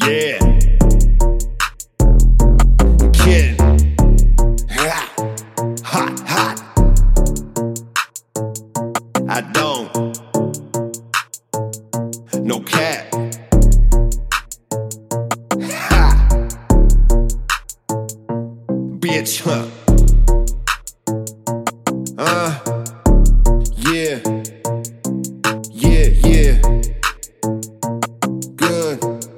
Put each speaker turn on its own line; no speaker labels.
Yeah. Kid. Ha. Hot, hot. I don't. No cap. Ha. Bitch, huh?